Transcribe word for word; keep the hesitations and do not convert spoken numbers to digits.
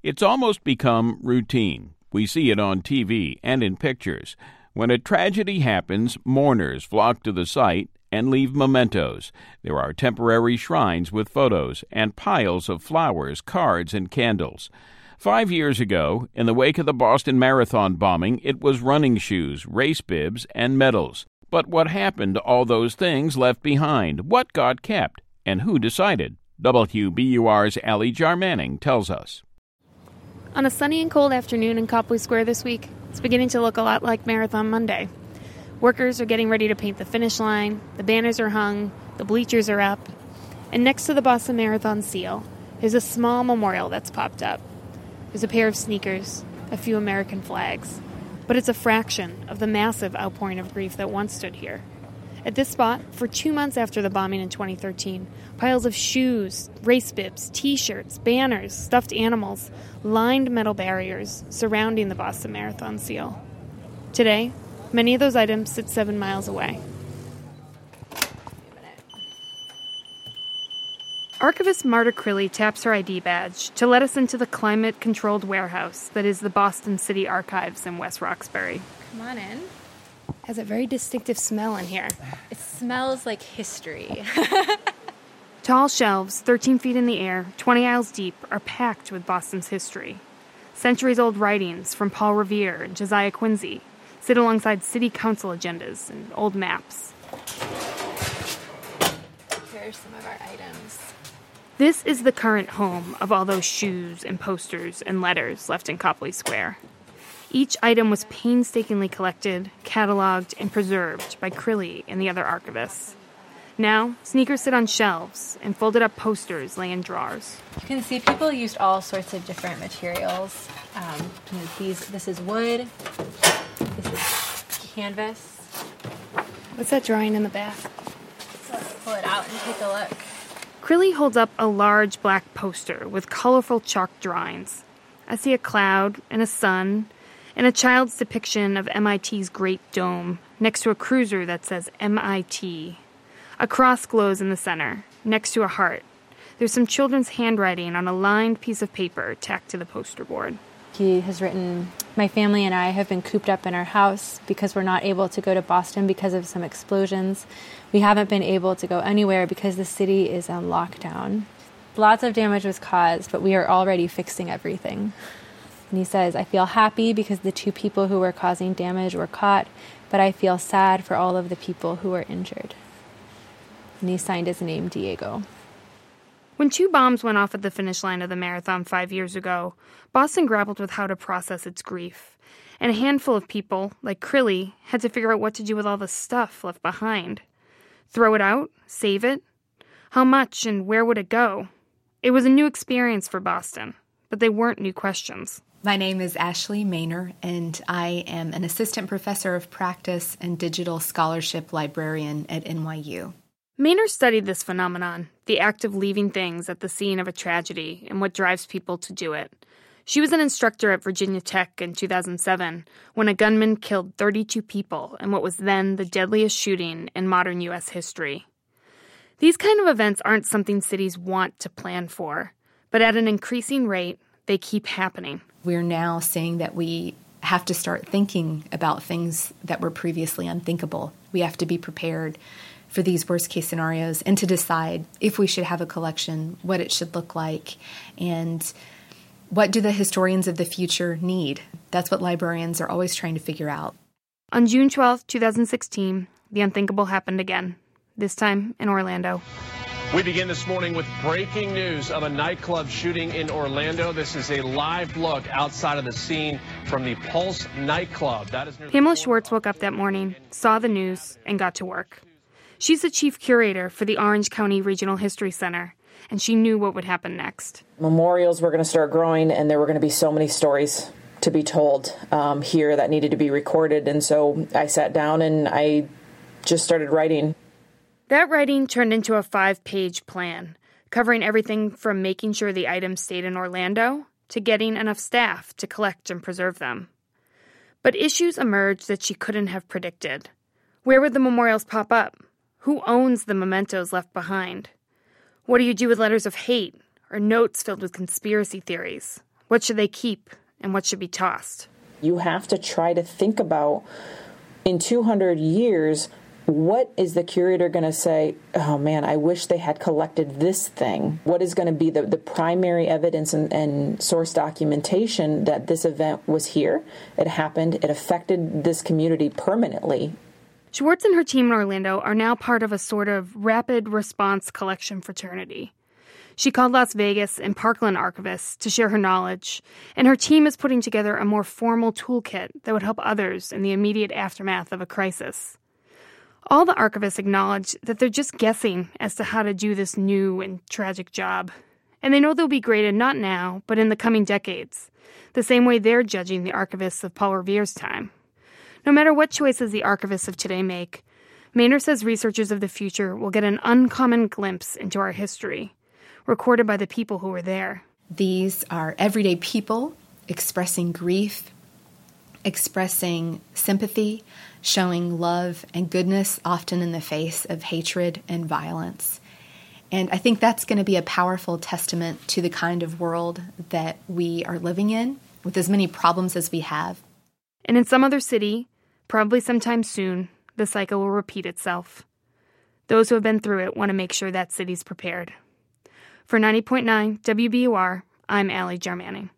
It's almost become routine. We see it on T V and in pictures. When a tragedy happens, mourners flock to the site and leave mementos. There are temporary shrines with photos and piles of flowers, cards, and candles. Five years ago, in the wake of the Boston Marathon bombing, it was running shoes, race bibs, and medals. But what happened to all those things left behind? What got kept? And who decided? W B U R's Allie Jarmanning tells us. On a sunny and cold afternoon in Copley Square this week, it's beginning to look a lot like Marathon Monday. Workers are getting ready to paint the finish line, the banners are hung, the bleachers are up, and next to the Boston Marathon seal, there's a small memorial that's popped up. There's a pair of sneakers, a few American flags, but it's a fraction of the massive outpouring of grief that once stood here. At this spot, for two months after the bombing in twenty thirteen, piles of shoes, race bibs, T-shirts, banners, stuffed animals lined metal barriers surrounding the Boston Marathon seal. Today, many of those items sit seven miles away. Archivist Marta Crilly taps her I D badge to let us into the climate-controlled warehouse that is the Boston City Archives in West Roxbury. Come on in. Has a very distinctive smell in here. It smells like history. Tall shelves, thirteen feet in the air, twenty aisles deep, are packed with Boston's history. Centuries-old writings from Paul Revere and Josiah Quincy sit alongside city council agendas and old maps. Here are some of our items. This is the current home of all those shoes and posters and letters left in Copley Square. Each item was painstakingly collected, cataloged, and preserved by Crilly and the other archivists. Now, sneakers sit on shelves, and folded-up posters lay in drawers. You can see people used all sorts of different materials. Um, you know, these, this is wood. This is canvas. What's that drawing in the back? Let's pull it out and take a look. Crilly holds up a large black poster with colorful chalk drawings. I see a cloud and a sun and a child's depiction of M I T's Great Dome next to a cruiser that says M I T. A cross glows in the center, next to a heart. There's some children's handwriting on a lined piece of paper tacked to the poster board. He has written, "My family and I have been cooped up in our house because we're not able to go to Boston because of some explosions. We haven't been able to go anywhere because the city is on lockdown. Lots of damage was caused, but we are already fixing everything." And he says, "I feel happy because the two people who were causing damage were caught, but I feel sad for all of the people who were injured." And he signed his name, Diego. When two bombs went off at the finish line of the marathon five years ago, Boston grappled with how to process its grief. And a handful of people, like Crilly, had to figure out what to do with all the stuff left behind. Throw it out? Save it? How much and where would it go? It was a new experience for Boston, but they weren't new questions. My name is Ashley Maynor, and I am an assistant professor of practice and digital scholarship librarian at N Y U. Maynor studied this phenomenon, the act of leaving things at the scene of a tragedy and what drives people to do it. She was an instructor at Virginia Tech in two thousand seven when a gunman killed thirty-two people in what was then the deadliest shooting in modern U S history. These kind of events aren't something cities want to plan for, but at an increasing rate, they keep happening. We're now seeing that we have to start thinking about things that were previously unthinkable. We have to be prepared for these worst-case scenarios and to decide if we should have a collection, what it should look like, and what do the historians of the future need. That's what librarians are always trying to figure out. On June twelfth, twenty sixteen, the unthinkable happened again, this time in Orlando. We begin this morning with breaking news of a nightclub shooting in Orlando. This is a live look outside of the scene from the Pulse nightclub. That is near Pamela Schwartz woke up that morning, saw the news, and got to work. She's the chief curator for the Orange County Regional History Center, and she knew what would happen next. Memorials were going to start growing, and there were going to be so many stories to be told um, here that needed to be recorded. And so I sat down and I just started writing. That writing turned into a five-page plan, covering everything from making sure the items stayed in Orlando to getting enough staff to collect and preserve them. But issues emerged that she couldn't have predicted. Where would the memorials pop up? Who owns the mementos left behind? What do you do with letters of hate or notes filled with conspiracy theories? What should they keep and what should be tossed? You have to try to think about, in two hundred years, what is the curator going to say, oh man, I wish they had collected this thing? What is going to be the, the primary evidence and, and source documentation that this event was here, it happened, it affected this community permanently? Schwartz and her team in Orlando are now part of a sort of rapid response collection fraternity. She called Las Vegas and Parkland archivists to share her knowledge, and her team is putting together a more formal toolkit that would help others in the immediate aftermath of a crisis. All the archivists acknowledge that they're just guessing as to how to do this new and tragic job. And they know they'll be graded not now, but in the coming decades, the same way they're judging the archivists of Paul Revere's time. No matter what choices the archivists of today make, Maynor says researchers of the future will get an uncommon glimpse into our history, recorded by the people who were there. These are everyday people expressing grief, expressing sympathy, showing love and goodness, often in the face of hatred and violence. And I think that's going to be a powerful testament to the kind of world that we are living in, with as many problems as we have. And in some other city, probably sometime soon, the cycle will repeat itself. Those who have been through it want to make sure that city's prepared. For ninety point nine W B U R, I'm Allie Jarmani.